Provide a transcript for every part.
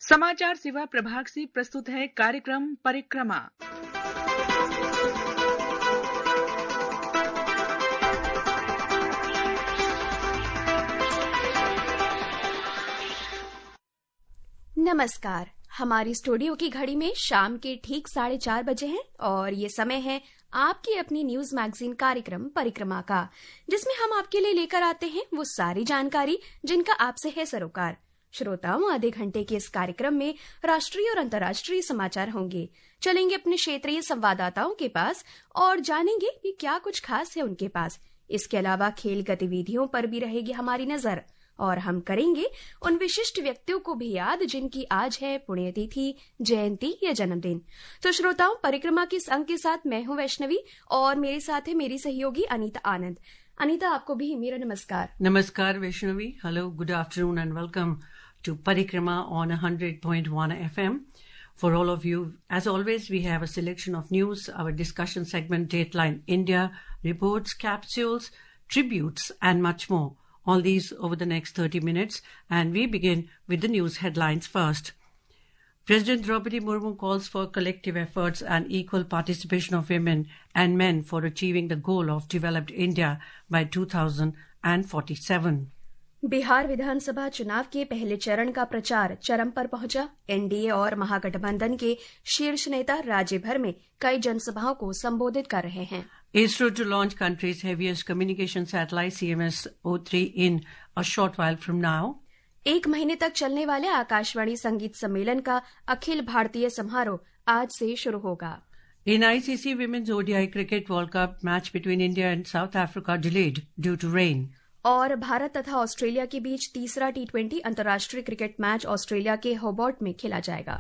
समाचार सेवा प्रभाग से प्रस्तुत है कार्यक्रम परिक्रमा। नमस्कार। हमारी स्टूडियो की घड़ी में शाम के ठीक 4:30 बजे हैं और ये समय है आपकी अपनी न्यूज मैगजीन कार्यक्रम परिक्रमा का, जिसमें हम आपके लिए लेकर आते हैं वो सारी जानकारी जिनका आपसे है सरोकार। श्रोताओं, आधे घंटे के इस कार्यक्रम में राष्ट्रीय और अंतर्राष्ट्रीय समाचार होंगे। चलेंगे अपने क्षेत्रीय संवाददाताओं के पास और जानेंगे कि क्या कुछ खास है उनके पास। इसके अलावा खेल गतिविधियों पर भी रहेगी हमारी नजर और हम करेंगे उन विशिष्ट व्यक्तियों को भी याद जिनकी आज है पुण्यतिथि, जयंती या जन्मदिन। तो श्रोताओं, परिक्रमा के इस अंक के साथ मैं हूं वैष्णवी और मेरे साथ है मेरी सहयोगी अनीता आनंद। अनीता, आपको भी मेरा नमस्कार। नमस्कार Vaishnavi. Hello, good afternoon and welcome to Parikrama on 100.1 FM. For all of you, as always, we have a selection of news, our discussion segment, Dateline India, reports, capsules, tributes, and much more. All these over the next 30 minutes. And we begin with the news headlines first. President Draupadi Murmu calls for collective efforts and equal participation of women and men for achieving the goal of developed India by 2047. Bihar विधानसभा चुनाव के पहले चरण का प्रचार चरम पर पहुंचा। एनडीए और महागठबंधन के शीर्ष नेता राज्य भर में कई जनसभाओं को संबोधित कर रहे हैं। ISRO to launch country's heaviest communication satellite CMS-03 in a short while from now. 1 महीने तक चलने वाले आकाशवाणी संगीत सम्मेलन का अखिल भारतीय समारोह आज से शुरू होगा। In ICC Women's ODI Cricket World Cup match between India and South Africa delayed due to rain. और भारत तथा ऑस्ट्रेलिया के बीच तीसरा T20 अंतर्राष्ट्रीय क्रिकेट मैच ऑस्ट्रेलिया के होबार्ट में खेला जाएगा।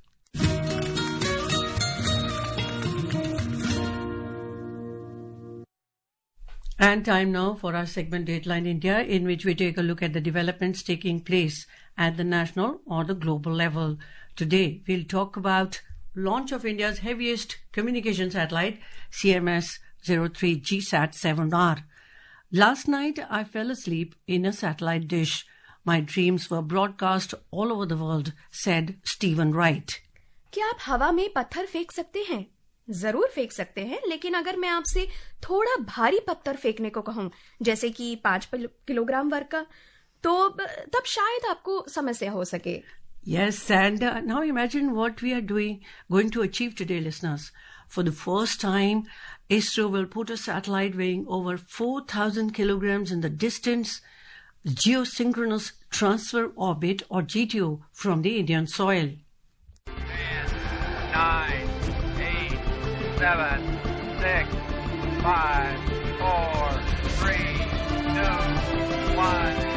And time now for our segment Dateline India, in which we take a look at the developments taking place at the national or the global level. Today, we'll talk about launch of India's heaviest communication satellite, CMS-03 GSAT-7R. Last night, I fell asleep in a satellite dish. My dreams were broadcast all over the world, said Stephen Wright. क्या आप हवा में पत्थर फेंक सकते हैं? जरूर फेंक सकते हैं, लेकिन अगर मैं आपसे थोड़ा भारी पत्थर फेंकने को कहूं, जैसे कि 5 किलोग्राम वर्ग का, तो तब शायद आपको समस्या हो सके। Yes, and now imagine what we are going to achieve today, listeners. For the first time, ISRO will put a satellite weighing over 4,000 kilograms in the distance geosynchronous transfer orbit or GTO from the Indian soil. 10, 9, 8, 7, 6, 5, 4, 3, 2, 1.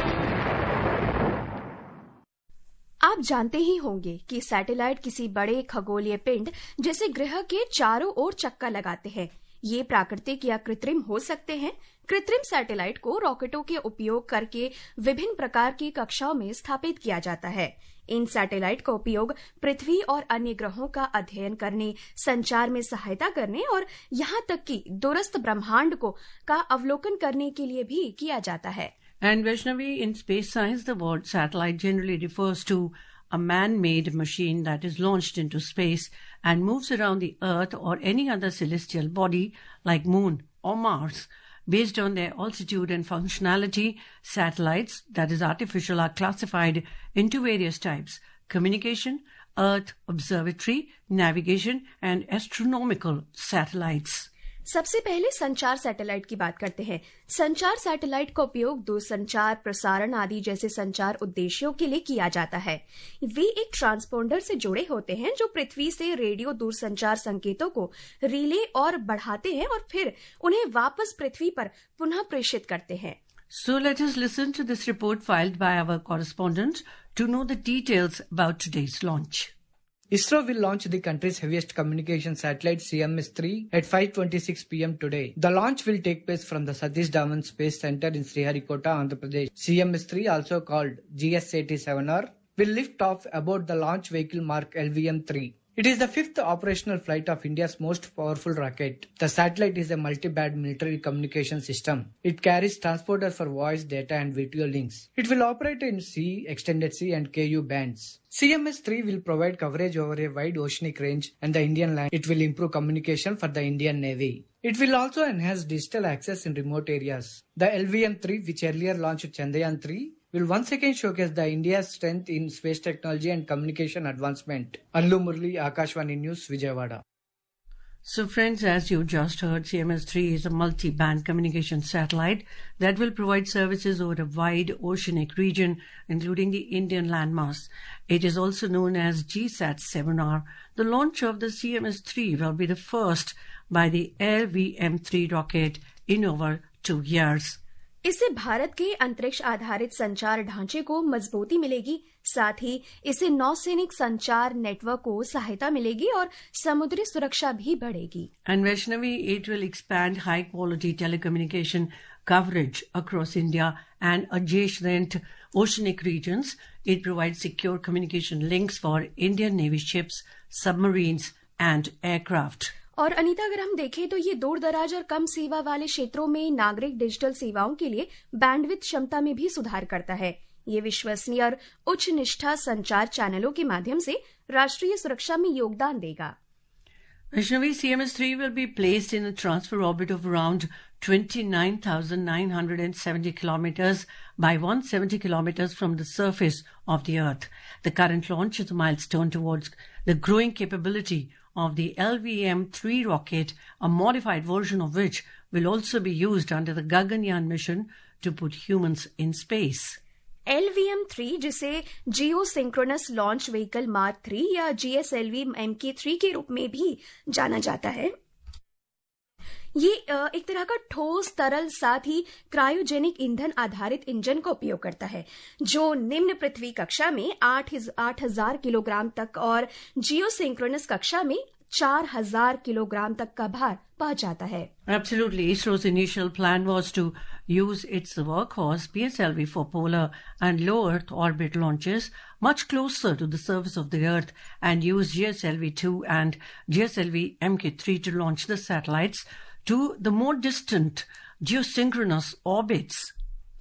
आप जानते ही होंगे कि satellite किसी बड़े खगोलीय पिंड जैसे ग्रह के चारों ओर चक्कर लगाते हैं। ये प्राकृतिक या कृत्रिम हो सकते हैं। कृत्रिम सैटेलाइट को रॉकेटों के उपयोग करके विभिन्न प्रकार की कक्षाओं में स्थापित किया जाता है। इन सैटेलाइट का उपयोग पृथ्वी और अन्य ग्रहों का अध्ययन करने, संचार में सहायता करने और यहाँ तक कि दूरस्थ ब्रह्मांड का अवलोकन करने के लिए भी किया जाता है। And Vaishnavi, in space science, the word satellite generally refers to a man-made machine that is launched into space and moves around the Earth or any other celestial body like Moon or Mars. Based on their altitude and functionality, satellites, that is artificial, are classified into various types: communication, Earth observatory, navigation, and astronomical satellites. सबसे पहले संचार satellite की बात करते हैं। संचार satellite का उपयोग दूरसंचार, प्रसारण आदि जैसे संचार उद्देश्यों के लिए किया जाता है। वे एक ट्रांसपोंडर से जुड़े होते हैं जो पृथ्वी से रेडियो दूरसंचार संकेतों को रिले और बढ़ाते हैं और फिर उन्हें वापस पृथ्वी पर पुनः प्रेषित करते हैं। So let us listen to this report filed by our correspondent to know the details about today's launch. ISRO will launch the country's heaviest communication satellite CMS-3 at 5:26 p.m. today. The launch will take place from the Satish Dhawan Space Center in Sriharikota, Andhra Pradesh. CMS-3, also called GSAT-7R, will lift off aboard the launch vehicle marked LVM-3. It is the fifth operational flight of India's most powerful rocket. The satellite is a multi-band military communication system. It carries transponders for voice, data and video links. It will operate in C, extended C and Ku bands. CMS-3 will provide coverage over a wide oceanic range and the Indian land. It will improve communication for the Indian Navy. It will also enhance digital access in remote areas. The LVM-3, which earlier launched Chandrayaan-3, will once again showcase the India's strength in space technology and communication advancement. Allu Murli, Akashvani News, Vijayawada. So friends, as you just heard, CMS-3 is a multi-band communication satellite that will provide services over a wide oceanic region, including the Indian landmass. It is also known as GSAT-7R. The launch of the CMS-3 will be the first by the LVM-3 rocket in over 2 years. इससे भारत के अंतरिक्ष आधारित संचार ढांचे को मजबूती मिलेगी, साथ ही इससे नौसैनिक संचार नेटवर्क को सहायता मिलेगी और समुद्री सुरक्षा भी बढ़ेगी. And Vaishnavi, it will expand high quality telecommunication coverage across India and adjacent oceanic regions. It provides secure communication links for Indian Navy ships, submarines and aircraft. और अनीता, अगर हम देखें तो ये दूर दराज और कम सेवा वाले क्षेत्रों में नागरिक डिजिटल सेवाओं के लिए बैंडविड्थ क्षमता में भी सुधार करता है. ये विश्वसनीय और उच्च निष्ठा संचार चैनलों के माध्यम से राष्ट्रीय सुरक्षा में योगदान देगा. Vaishnavi, CMS-3 will be placed in a transfer orbit of around 29,970 kilometers by 170 kilometers from the surface of the Earth. The current launch is a milestone towards the growing capability of the LVM-3 rocket, a modified version of which will also be used under the Gaganyaan mission to put humans in space. LVM-3, जिसे geosynchronous launch vehicle mark 3 या GSLV MK3 के रूप में भी जाना जाता है, ये एक तरह का ठोस तरल साथ ही क्रायोजेनिक ईंधन आधारित इंजन का उपयोग करता है, जो निम्न पृथ्वी कक्षा में 8,000 किलोग्राम तक और जियो सिंक्रोनस कक्षा में 4,000 किलोग्राम तक का भार पहुंचाता है. Absolutely. ISRO's initial plan was to use its workhorse PSLV for polar and low Earth orbit launches much closer to the surface of the Earth and use GSLV-2 and GSLV MK3 to launch the satellites to the more distant geosynchronous orbits.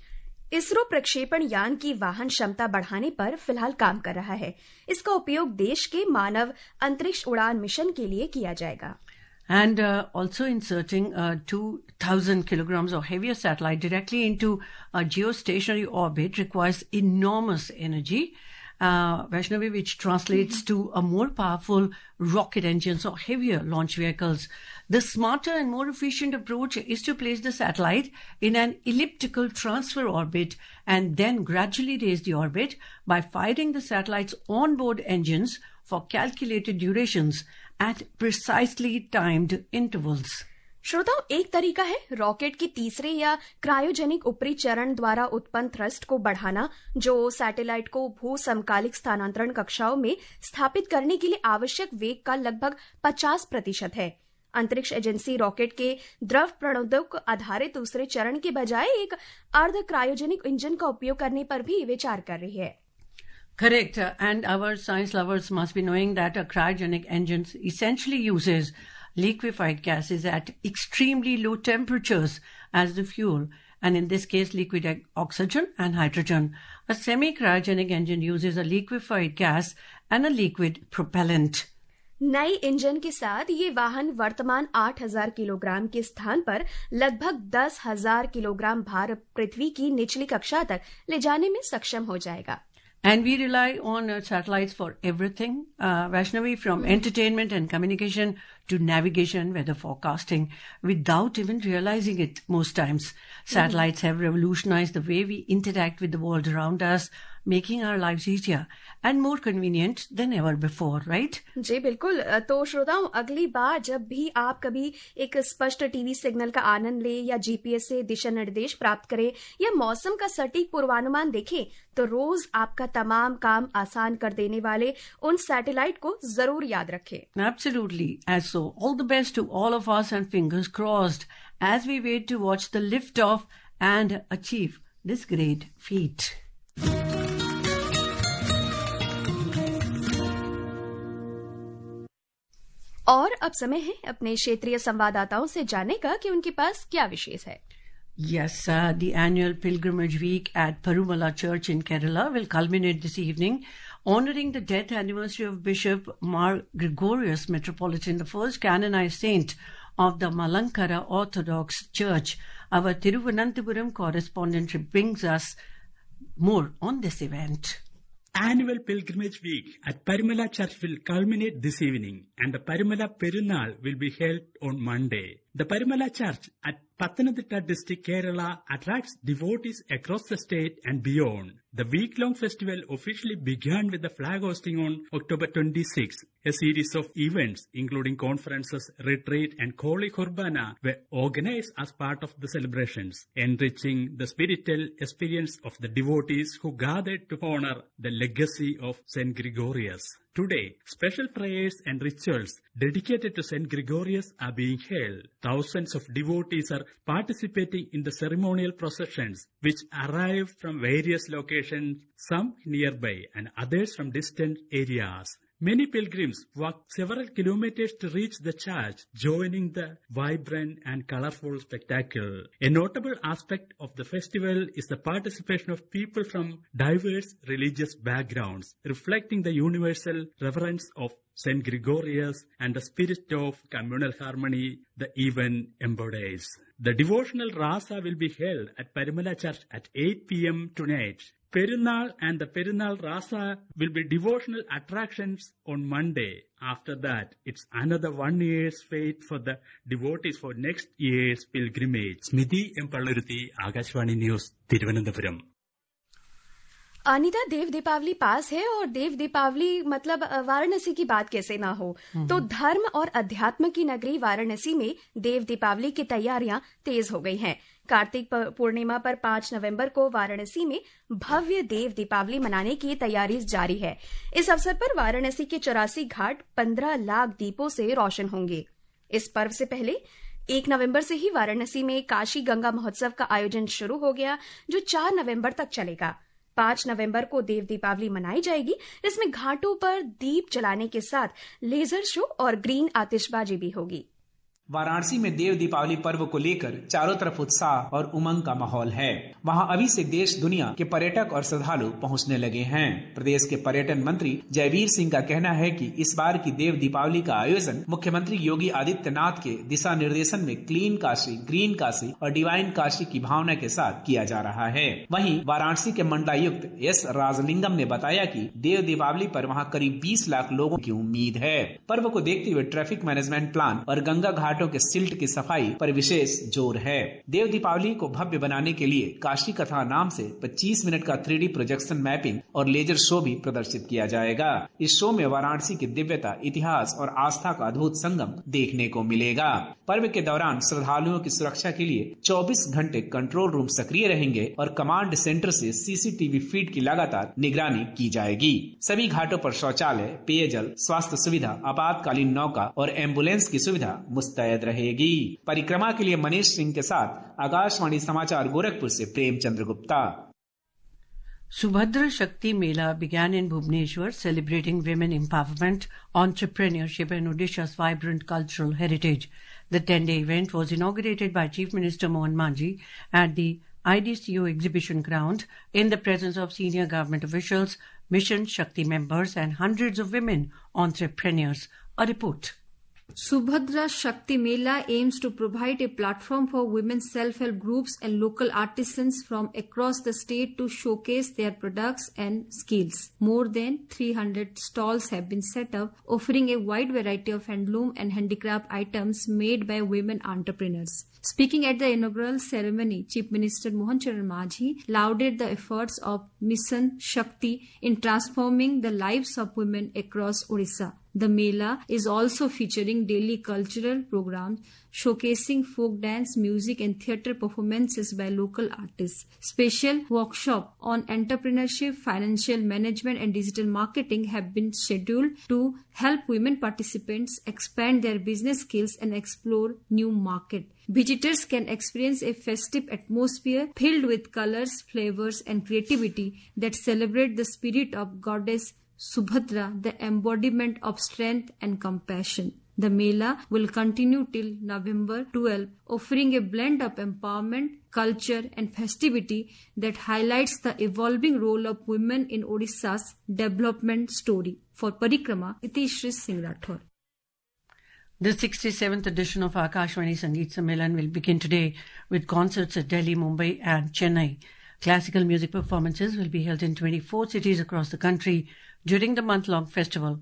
ISRO प्रक्षेपण यान की वाहन क्षमता बढ़ाने पर फिलहाल काम कर रहा है. इसका उपयोग देश के मानव अंतरिक्ष उड़ान मिशन के लिए किया जाएगा. And also inserting 2,000 kilograms of heavier satellite directly into a geostationary orbit requires enormous energy, Vaishnavi, which translates to a more powerful rocket engines or heavier launch vehicles. The smarter and more efficient approach is to place the satellite in an elliptical transfer orbit and then gradually raise the orbit by firing the satellite's onboard engines for calculated durations at precisely timed intervals. श्रोताओं, एक तरीका है rocket के तीसरे या cryogenic ऊपरी चरण द्वारा उत्पन्न थ्रस्ट को बढ़ाना, जो सैटेलाइट को भू समकालिक स्थानांतरण कक्षाओं में स्थापित करने के लिए आवश्यक वेग का लगभग 50% है. अंतरिक्ष एजेंसी रॉकेट के द्रव प्रणोदक आधारित दूसरे चरण के बजाय एक अर्ध क्रायोजेनिक इंजन का उपयोग करने पर भी विचार कर रही है. Correct. And our science lovers must be knowing that a cryogenic engine essentially uses liquefied gases at extremely low temperatures as the fuel, and in this case liquid oxygen and hydrogen. A semi-cryogenic engine uses a liquefied gas and a liquid propellant. नई engine के साथ ये वाहन वर्तमान 8,000 kilogram के स्थान पर लगभग 10,000 किलोग्राम भार पृथ्वी की निचली कक्षा तक ले जाने में सक्षम हो जाएगा. And we rely on satellites for everything, Vaishnavi, from entertainment and communication to navigation, weather forecasting, without even realizing it most times. Satellites have revolutionized the way we interact with the world around us, making our lives easier and more convenient than ever before, right? जी बिल्कुल. तो श्रोताओं, अगली बार जब भी आप कभी एक स्पष्ट टीवी सिग्नल का आनंद ले या जीपीएस से दिशा निर्देश प्राप्त करें या मौसम का सटीक पूर्वानुमान देखें, तो रोज आपका तमाम काम आसान कर देने वाले उन सैटेलाइट को जरूर याद रखें. Absolutely. And so all the best to all of us and fingers crossed as we wait to watch the lift off and achieve this great feat. और अब समय है अपने क्षेत्रीय संवाददाताओं से जानने का कि उनके पास क्या विशेष है। Yes, the annual pilgrimage week at Parumala Church in Kerala will culminate this evening, honoring the death anniversary of Bishop Mar Gregorius Metropolitan, the first canonized saint of the Malankara Orthodox Church. Our Thiruvananthapuram correspondent brings us more on this event. Annual Pilgrimage Week at Parumala Church will culminate this evening, and the Parumala Perunal will be held on Monday. The Parumala Church at Pathanamthitta district, Kerala, attracts devotees across the state and beyond. The week-long festival officially began with the flag hosting on October 26. A series of events, including conferences, retreat, and Koli Kurbana, were organized as part of the celebrations, enriching the spiritual experience of the devotees who gathered to honor the legacy of Saint Gregorius. Today, special prayers and rituals dedicated to Saint Gregorius are being held. Thousands of devotees are participating in the ceremonial processions, which arrive from various locations, some nearby and others from distant areas. Many pilgrims walk several kilometers to reach the church, joining the vibrant and colorful spectacle. A notable aspect of the festival is the participation of people from diverse religious backgrounds, reflecting the universal reverence of Saint Gregorius and the spirit of communal harmony the event embodies. The devotional Rasa will be held at Parumala Church at 8 p.m. tonight. Perunal and the Perunal Rasa will be devotional attractions on Monday. After that, it's another 1 year's wait for the devotees for next year's pilgrimage. Smithy M. Pallaruthi, Akashvani News, Thiruvananthapuram. Anita, देव दीपावली पास है और देव दीपावली मतलब वाराणसी की बात कैसे ना हो। तो धर्म और अध्यात्म की नगरी वाराणसी में देव दीपावली की तैयारियां तेज हो गई हैं। कार्तिक पूर्णिमा पर 5 नवंबर को वाराणसी में भव्य देव दीपावली मनाने की तैयारी जारी है। इस अवसर पर वाराणसी के 84 घाट 15 लाख दीपों से रोशन होंगे। इस पर्व से पहले 1 नवंबर से ही वाराणसी में काशी गंगा महोत्सव का आयोजन शुरू हो गया, जो 4 नवंबर तक चलेगा। 5 नवंबर को देव दीपावली मनाई जाएगी। इसमें घाटों पर दीप जलाने के साथ लेजर शो और ग्रीन आतिशबाजी भी होगी। वाराणसी में देव दीपावली पर्व को लेकर चारों तरफ उत्साह और उमंग का माहौल है। वहां अभी से देश दुनिया के पर्यटक और श्रद्धालु पहुंचने लगे हैं। प्रदेश के पर्यटन मंत्री जयवीर सिंह का कहना है कि इस बार की देव दीपावली का आयोजन मुख्यमंत्री योगी आदित्यनाथ के दिशा निर्देशन में क्लीन काशी, ग्रीन काशी और डिवाइन काशी की भावना के साथ किया जा रहा है। वहीं वाराणसी के मंडलायुक्त एस राजलिंगम ने बताया कि देव दीपावली पर वहाँ करीब 20 लाख लोगों की उम्मीद है। पर्व को देखते हुए ट्रैफिक मैनेजमेंट प्लान और गंगा घाट के सिल्ट की सफाई पर विशेष जोर है। देव दीपावली को भव्य बनाने के लिए काशी कथा नाम से 25 मिनट का 3D प्रोजेक्शन मैपिंग और लेजर शो भी प्रदर्शित किया जाएगा। इस शो में वाराणसी की दिव्यता, इतिहास और आस्था का अद्भुत संगम देखने को मिलेगा। पर्व के दौरान श्रद्धालुओं की सुरक्षा के लिए 24 घंटे कंट्रोल रूम सक्रिय रहेंगे और कमांड सेंटर से CCTV फीड की लगातार निगरानी की जाएगी। सभी घाटों पर शौचालय, पेयजल, स्वास्थ्य सुविधा, आपातकालीन नौका और एम्बुलेंस की सुविधा मुस्तैद रहेगी। परिक्रमा के लिए मनीष सिंह के साथ आकाशवाणी समाचार गोरखपुर से Premchandra Gupta. Subhadra Shakti Mela began in Bhubaneswar, celebrating women empowerment, entrepreneurship and Odisha's vibrant cultural heritage. The 10-day event was inaugurated by Chief Minister Mohan Manji at the IDCO exhibition ground in the presence of senior government officials, Mission Shakti members and hundreds of women entrepreneurs. A report. Subhadra Shakti Mela aims to provide a platform for women self-help groups and local artisans from across the state to showcase their products and skills. More than 300 stalls have been set up, offering a wide variety of handloom and handicraft items made by women entrepreneurs. Speaking at the inaugural ceremony, Chief Minister Mohan Charan Majhi lauded the efforts of Mission Shakti in transforming the lives of women across Odisha. The Mela is also featuring daily cultural programs showcasing folk dance, music and theatre performances by local artists. Special workshops on entrepreneurship, financial management and digital marketing have been scheduled to help women participants expand their business skills and explore new markets. Visitors can experience a festive atmosphere filled with colors, flavors and creativity that celebrate the spirit of Goddess Subhadra, the embodiment of strength and compassion. The Mela will continue till November 12, offering a blend of empowerment, culture and festivity that highlights the evolving role of women in Odisha's development story. For Parikrama, Itishri Singh Rathore. The 67th edition of Akashvani Sangeet Sammelan will begin today with concerts at Delhi, Mumbai and Chennai. Classical music performances will be held in 24 cities across the country during the month-long festival.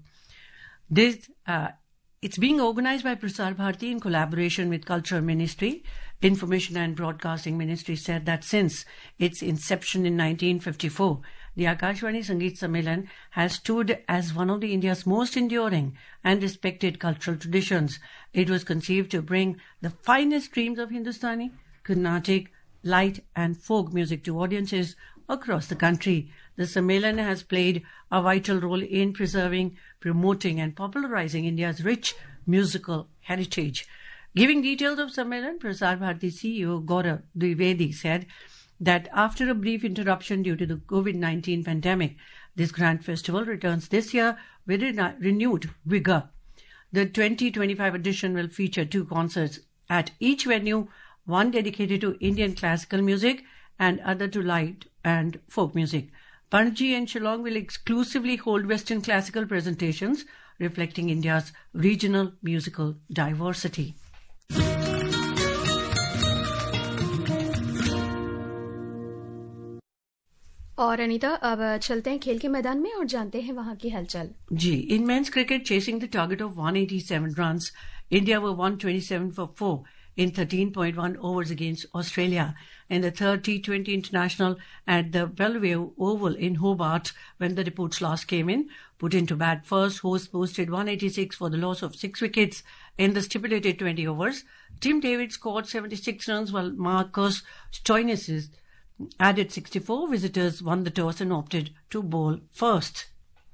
It's being organized by Prasar Bharati in collaboration with Culture Ministry. Information and Broadcasting Ministry said that since its inception in 1954, the Akashvani Sangeet Sammelan has stood as one of India's most enduring and respected cultural traditions. It was conceived to bring the finest streams of Hindustani, Carnatic, light and folk music to audiences across the country. The Sammelan has played a vital role in preserving, promoting and popularizing India's rich musical heritage. Giving details of Sammelan, Prasar Bharati CEO Gaurav Dwivedi said that after a brief interruption due to the COVID-19 pandemic, this grand festival returns this year with renewed vigor. The 2025 edition will feature 2 concerts at each venue, one dedicated to Indian classical music and other to light and folk music. Panaji and Shillong will exclusively hold Western classical presentations reflecting India's regional musical diversity. और अनीता, अब चलते हैं खेल के मैदान में और जानते हैं वहां की हलचल। जी, in men's cricket, chasing the target of 187 runs, India were 127 for 4 in 13.1 overs against Australia in the third T20 international at the Bellevue Oval in Hobart when the reports last came in. Put into bat first, hosts posted 186 for the loss of 6 wickets in the stipulated 20 overs. Tim David scored 76 runs while Marcus Stoinis added 64. Visitors won the toss and opted to bowl first.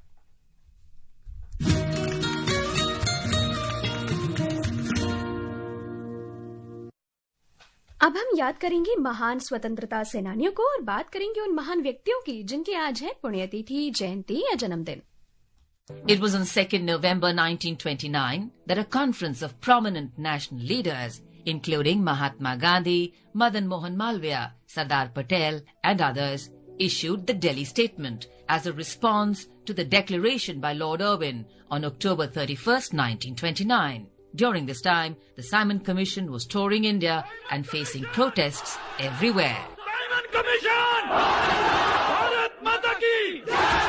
अब हम याद करेंगे महान स्वतंत्रता सेनानियों को और बात करेंगे उन महान व्यक्तियों की जिनकी आज है पुण्यतिथि, जयंती या जन्मदिन। It was on 2nd November 1929 that a conference of prominent national leaders, including Mahatma Gandhi, Madan Mohan Malviya, Sardar Patel and others, issued the Delhi Statement as a response to the declaration by Lord Irwin on October 31st, 1929. During this time, the Simon Commission was touring India and facing protests everywhere. Simon Commission! Bharat Mata ki!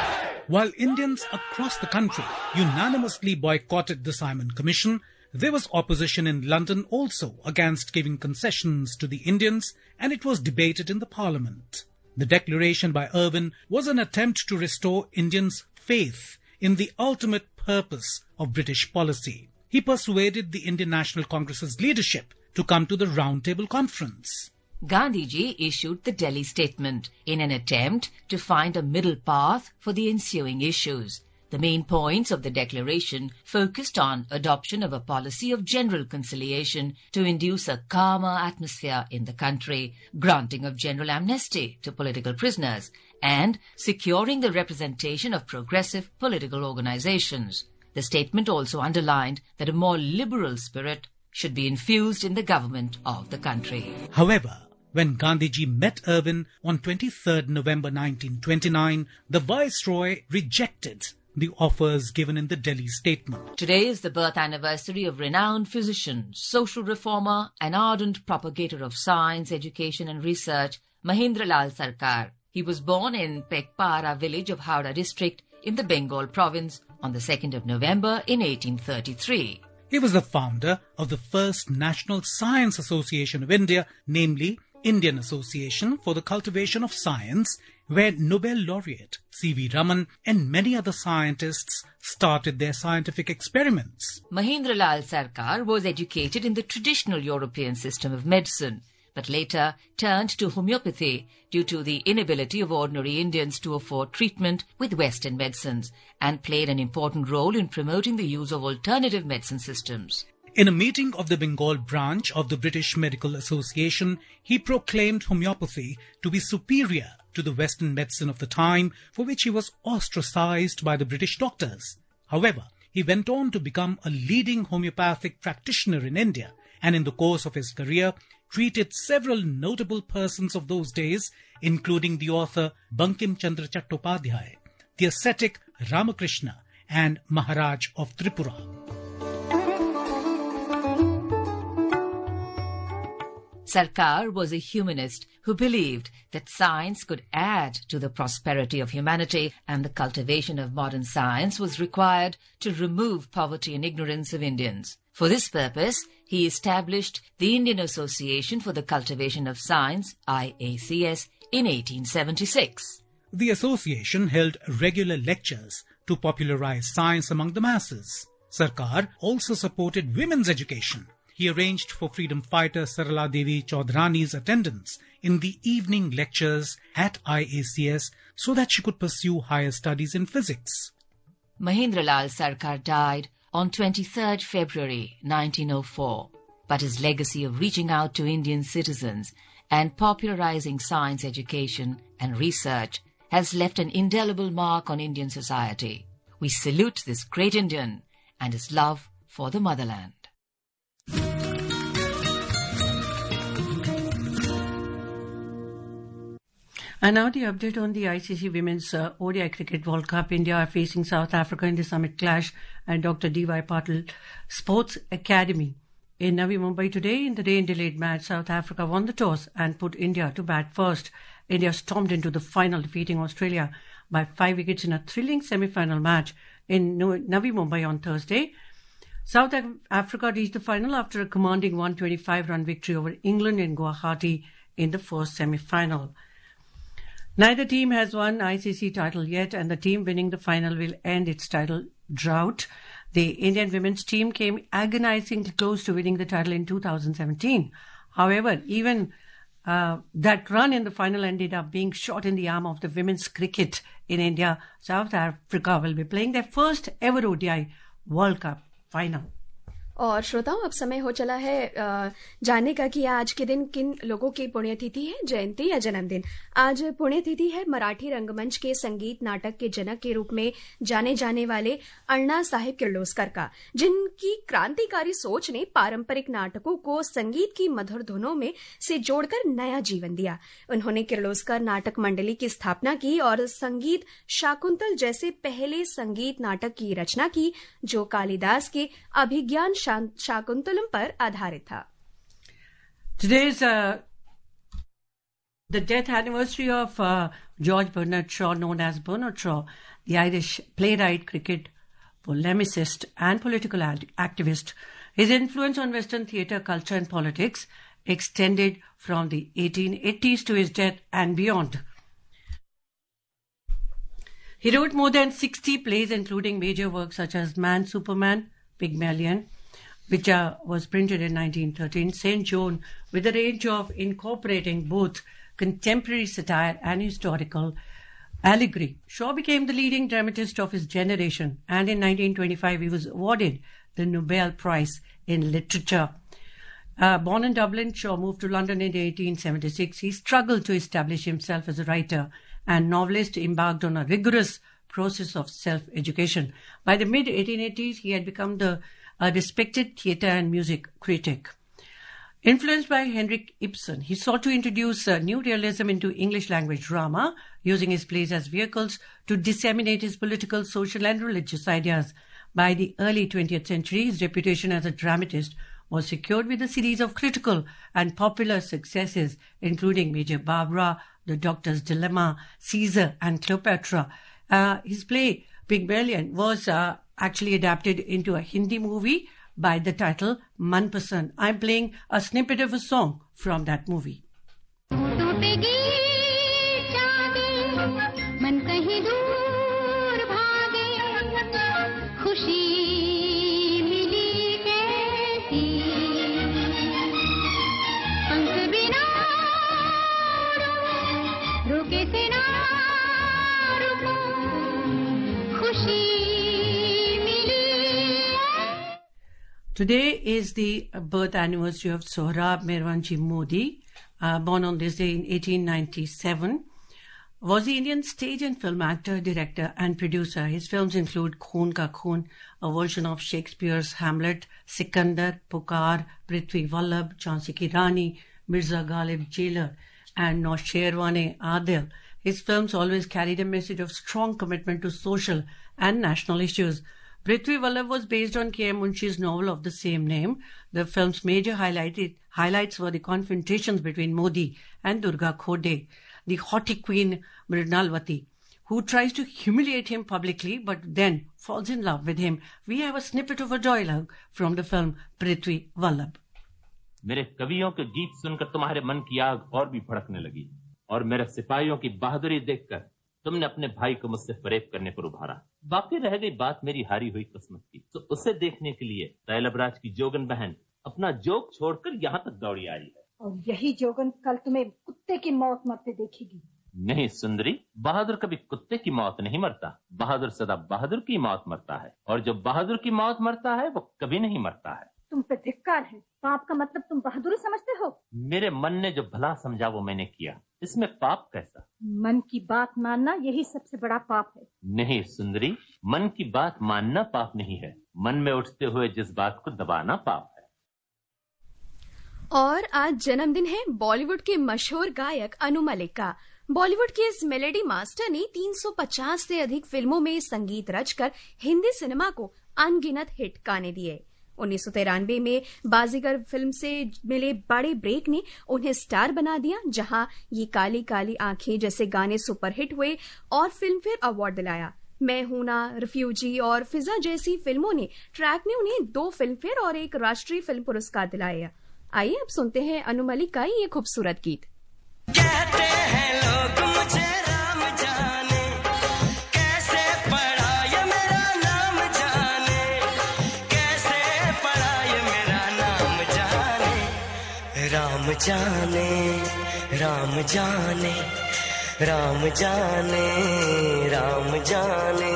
While Indians across the country unanimously boycotted the Simon Commission, there was opposition in London also against giving concessions to the Indians, and it was debated in the Parliament. The declaration by Irwin was an attempt to restore Indians' faith in the ultimate purpose of British policy. He persuaded the Indian National Congress's leadership to come to the Round Table Conference. Gandhiji issued the Delhi Statement in an attempt to find a middle path for the ensuing issues. The main points of the declaration focused on adoption of a policy of general conciliation to induce a calmer atmosphere in the country, granting of general amnesty to political prisoners, and securing the representation of progressive political organizations. The statement also underlined that a more liberal spirit should be infused in the government of the country. However, when Gandhiji met Irwin on 23rd November 1929, the Viceroy rejected the offers given in the Delhi Statement. Today is the birth anniversary of renowned physician, social reformer and ardent propagator of science, education and research, Mahendra Lal Sarkar. He was born in Pekpara village of Howrah district in the Bengal province on the 2nd of November in 1833. He was the founder of the first National Science Association of India, namely Indian Association for the Cultivation of Science, where Nobel laureate C.V. Raman and many other scientists started their scientific experiments. Mahendra Lal Sarkar was educated in the traditional European system of medicine, but later turned to homeopathy due to the inability of ordinary Indians to afford treatment with Western medicines, and played an important role in promoting the use of alternative medicine systems. In a meeting of the Bengal branch of the British Medical Association, he proclaimed homeopathy to be superior to the Western medicine of the time, for which he was ostracized by the British doctors. However, he went on to become a leading homeopathic practitioner in India, and in the course of his career treated several notable persons of those days, including the author Bankim Chandra Chattopadhyay, the ascetic Ramakrishna, and Maharaj of Tripura. Sarkar was a humanist who believed that science could add to the prosperity of humanity, and the cultivation of modern science was required to remove poverty and ignorance of Indians. For this purpose, he established the Indian Association for the Cultivation of Science, IACS, in 1876. The association held regular lectures to popularize science among the masses. Sarkar also supported women's education. He arranged for freedom fighter Sarala Devi Chaudhrani's attendance in the evening lectures at IACS so that she could pursue higher studies in physics. Mahendralal Sarkar died on 23rd February 1904, but his legacy of reaching out to Indian citizens and popularizing science education and research has left an indelible mark on Indian society. We salute this great Indian and his love for the motherland. And now the update on the ICC Women's ODI Cricket World Cup. India are facing South Africa in the summit clash at Dr. D.Y. Patil Sports Academy in Navi Mumbai today. In the rain-delayed match, South Africa won the toss and put India to bat first. India stormed into the final, defeating Australia by 5 wickets in a thrilling semi-final match in Navi Mumbai on Thursday. South Africa reached the final after a commanding 125-run victory over England in Guwahati in the first semi-final. Neither team has won ICC title yet, and the team winning the final will end its title drought. The Indian women's team came agonizingly close to winning the title in 2017. However, even that run in the final ended up being shot in the arm of the women's cricket in India. South Africa will be playing their first ever ODI World Cup final. और श्रोताओं, अब समय हो चला है जानने का कि आज के दिन किन लोगों की पुण्यतिथि है, जयंती या जन्मदिन। आज पुण्यतिथि है मराठी रंगमंच के संगीत नाटक के जनक के रूप में जाने जाने वाले अण्णा साहेब किर्लोस्कर का, जिनकी क्रांतिकारी सोच ने पारंपरिक नाटकों को संगीत की मधुर धुनों में से जोड़कर नया जीवन दिया। उन्होंने किर्लोस्कर नाटक मंडली की स्थापना की और संगीत शाकुंतल जैसे पहले संगीत नाटक की रचना की, जो कालिदास के अभिज्ञान शाकुंतलम पर आधारित था। Today's the death anniversary of George Bernard Shaw, known as Bernard Shaw, the Irish playwright, cricket polemicist, and political activist. His influence on Western theatre, culture, and politics extended from the 1880s to his death and beyond. He wrote more than 60 plays, including major works such as Man, Superman, Pygmalion, which was printed in 1913, St. John, with a range of incorporating both contemporary satire and historical allegory. Shaw became the leading dramatist of his generation, and in 1925 he was awarded the Nobel Prize in Literature. Born in Dublin, Shaw moved to London in 1876. He struggled to establish himself as a writer and novelist, embarked on a rigorous process of self-education. By the mid-1880s, he had become a respected theatre and music critic. Influenced by Henrik Ibsen, he sought to introduce new realism into English language drama, using his plays as vehicles to disseminate his political, social, and religious ideas. By the early 20th century, his reputation as a dramatist was secured with a series of critical and popular successes, including Major Barbara, The Doctor's Dilemma, Caesar, and Cleopatra. His play Pygmalion was actually adapted into a Hindi movie by the title Manpasand. I'm playing a snippet of a song from that movie. Today is the birth anniversary of Sohrab Mehrwanji Modi, born on this day in 1897. was the Indian stage and film actor, director and producer. His films include Khoon Ka Khoon, a version of Shakespeare's Hamlet, Sikandar, Pukar, Prithvi Vallabh, Jhansi Ki Rani, Mirza Ghalib Jailer, and Nausherwane Adil. His films always carried a message of strong commitment to social and national issues. Prithvi Vallabh was based on K.M. Munshi's novel of the same name. The film's major highlights were the confrontations between Modi and Durga Khode, the haughty queen Mrinalvati, who tries to humiliate him publicly but then falls in love with him. We have a snippet of a dialogue from the film Prithvi Vallabh. मेरे कवियों के गीत सुनकर तुम्हारे मन की आग और भी भड़कने लगी और मेरे सिपाहियों की बहादुरी देखकर तुमने अपने भाई को मुझसे फरेब करने पर उभारा। बाकी रह गई बात मेरी हारी हुई किस्मत की, तो उसे देखने के लिए तैलबराज की जोगन बहन अपना जोग छोड़कर यहाँ तक दौड़ी आई है। और यही जोगन कल तुम्हें कुत्ते की मौत मरते देखेगी। नहीं सुंदरी, बहादुर कभी कुत्ते की मौत नहीं मरता, बहादुर सदा बहादुर की मौत मरता है, और जो बहादुर की मौत मरता है वो कभी नहीं मरता है। तुम पे धिक्कार है, पाप का मतलब तुम बहादुरी समझते हो? मेरे मन ने जो भला समझा वो मैंने किया, इसमें पाप कैसा? मन की बात मानना यही सबसे बड़ा पाप है। नहीं सुंदरी, मन की बात मानना पाप नहीं है, मन में उठते हुए जिस बात को दबाना पाप है। और आज जन्मदिन है बॉलीवुड के मशहूर गायक अनु मलिक का। बॉलीवुड के इस मेलेडी मास्टर ने 350 से अधिक फिल्मों में संगीत रचकर हिंदी सिनेमा को अनगिनत हिट गाने दिए। 1993 में बाजीगर फिल्म से मिले बड़े ब्रेक ने उन्हें स्टार बना दिया, जहां ये काली काली आंखें जैसे गाने सुपरहिट हुए और फिल्म फेयर अवार्ड दिलाया। मैं हूं ना, रिफ्यूजी और फिजा जैसी फिल्मों ने ट्रैक ने उन्हें 2 फिल्म फेयर और 1 राष्ट्रीय फिल्म पुरस्कार दिलाए। आइए अब सुनते हैं अनु मलिक का ये खूबसूरत गीत। कहते हैं लोग मुझे राम जाने, कैसे पढ़ा ये मेरा नाम जाने, कैसे पढ़ा ये मेरा नाम जाने। राम जाने, राम जाने, राम जाने, राम जाने।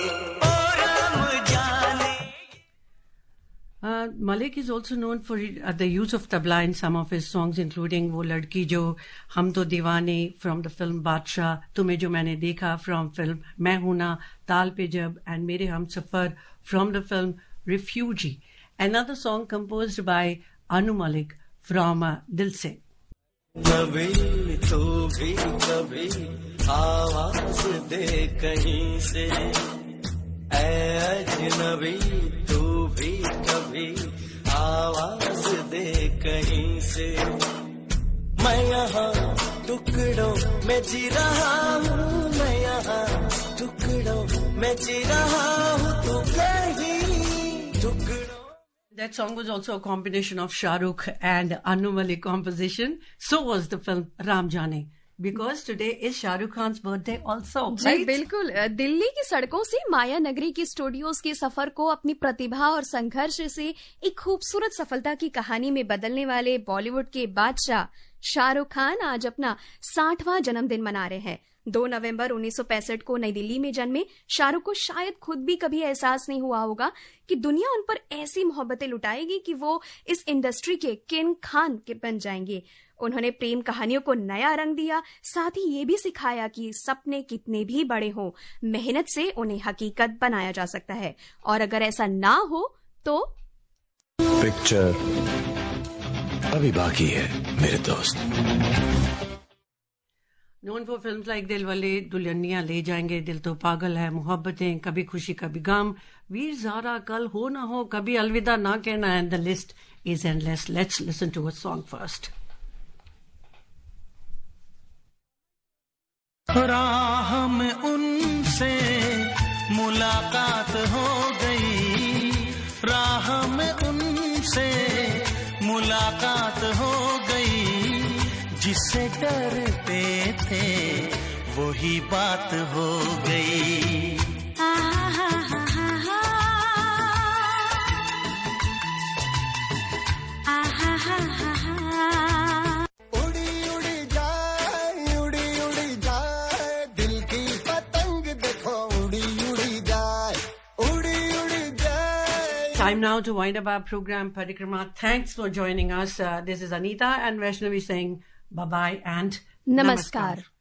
Malik is also known for the use of tabla in some of his songs, including Wo Ladki Jo, Hum To Deewane from the film Badshah, Tumhe Jo Maine Dekha from film Main Hoon Na, Taal Pe Jab, and Mere Humsafar from the film Refugee. Another song composed by Anu Malik from Dil Se. कभी तो भी कभी आवाज दे कहीं से, ऐ अजनबी तू भी कभी आवाज दे कहीं से। मैं यहाँ टुकड़ों में जी रहा हूँ, मैं यहाँ टुकड़ों में जी रहा हूँ, तू कहीं टुकड़ों। That song was also a combination of Shah Rukh and Anu Malik composition. So was the film Ram Jaane. Because today is Shah Rukh Khan's birthday also, ji right? बिल्कुल। दिल्ली की सड़कों से माया नगरी के स्टूडियोज के सफर को अपनी प्रतिभा और संघर्ष से एक खूबसूरत सफलता की कहानी में बदलने वाले बॉलीवुड के बादशाह शाहरुख खान आज अपना 60वां जन्मदिन मना रहे हैं। 2 नवंबर 1965 को नई दिल्ली में जन्मे शाहरुख को शायद खुद भी कभी एहसास नहीं हुआ होगा कि दुनिया उन पर ऐसी मोहब्बतें लुटाएगी कि वो इस इंडस्ट्री के किंग खान के बन जाएंगे। उन्होंने प्रेम कहानियों को नया रंग दिया, साथ ही ये भी सिखाया कि सपने कितने भी बड़े हों, मेहनत से उन्हें हकीकत बनाया जा सकता है, और अगर ऐसा ना हो तो पिक्चर अभी बाकी है मेरे दोस्त। Known for films like Dilwale Dulhaniya Le Jayenge, Dil To Pagal Hai, Mohabbatein, Kabhi Khushi Kabhi Gum, Veer Zara, Kal Ho Na Ho, Kabhi Alvida Na Kehna, and the list is endless. Let's listen to a song first. राह में उनसे मुलाकात हो गई, राह में उनसे मुलाकात हो गई, जिससे डरते थे वही बात हो गई। Time now to wind up our program, Parikrama. Thanks for joining us. This is Anita and Vaishnavi saying bye-bye and Namaskar.